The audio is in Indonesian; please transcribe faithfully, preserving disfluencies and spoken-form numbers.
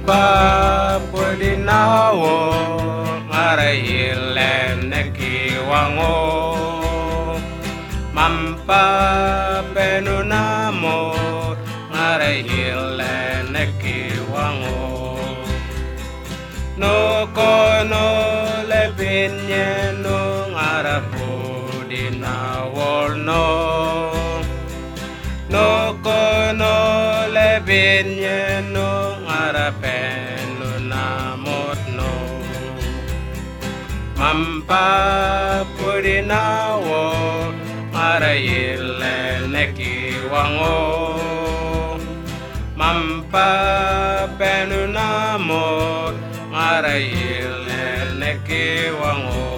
Mampa pudinawo ngarayile neki wango. Mampa penunamo ngarayile neki wango. No kono lebinye no ngarapudinawo no. No kono lebinye no ngarapenu namot no. Mampa pudinawo ngarayile neki wango. Mampa penu namot ngarayile neki wango.